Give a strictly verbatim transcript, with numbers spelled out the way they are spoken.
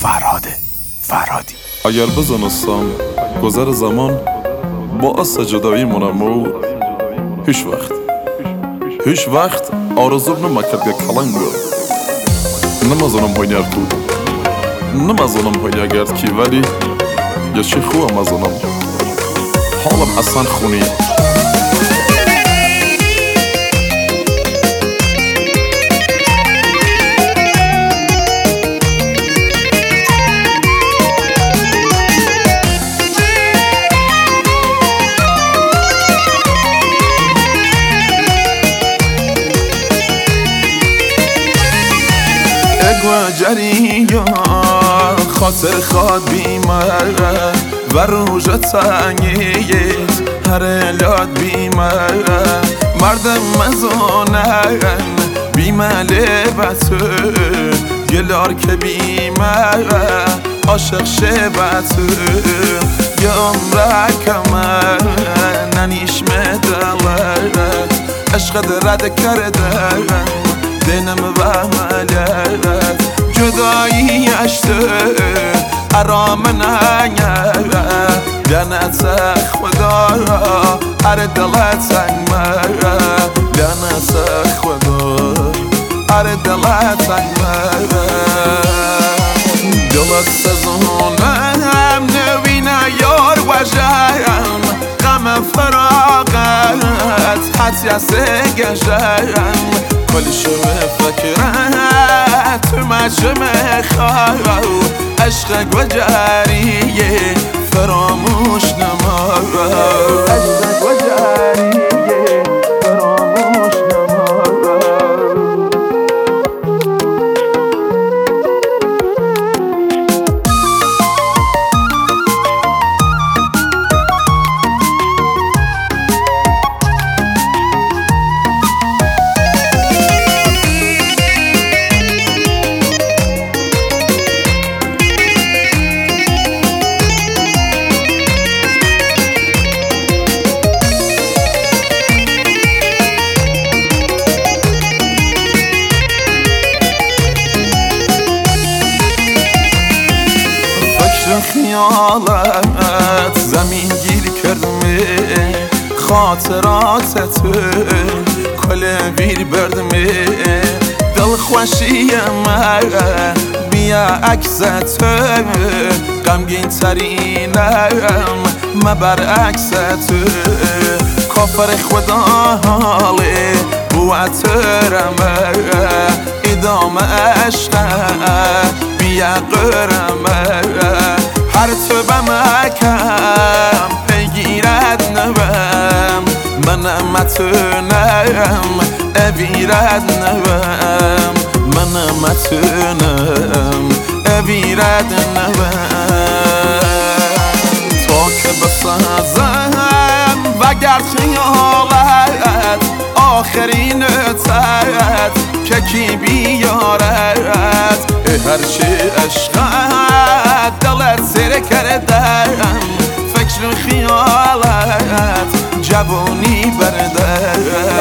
فراده فرادی. اگر بزنستم گذر زمان باعث جدایی منم و هیچ وقت هیچ وقت آرزوم نمکرد که کلنگ نمازنم هاینیار کود نمازنم هاینیار گرد کی ولی یا چی خواه مازنم حالم اصلا خونی جریا خاطر خواد بیمه و روژ تنگیت هر الاد بیمه مردم مزانن بیمه لبتو گلار که بیمه عاشق شبتو یه عمرکمه ننیش مدلت عشق رد کرده دنم و ملت جدایی اشته ارام نگه لعنت خدا هر دلت سنگمه لعنت خدا هر دلت سنگمه دلت سزونم نوینه یار وجهم غم فراغت حتی سگشم کل شمه فکرت مجمع خواه عشق و جریه فراموش نما عشق و جریه فراموش نما خیالت زمین گیر کردمه خاطرات تو کل ویر بردمه دل خوشیم بیا عکس تو غمگین ترینم مبر عکس تو کافر خدا حاله بو ترمه ادامه عشق بیا قرمه هر تو بمکم پیگیرد نبم منم متونم اویرد نبم منم متونم اویرد نبم تا که بسازم وگر خیالت آخرین تد که کی بیارد هر چه عشقت دلت سر کردم فکر خیالت جوانی برده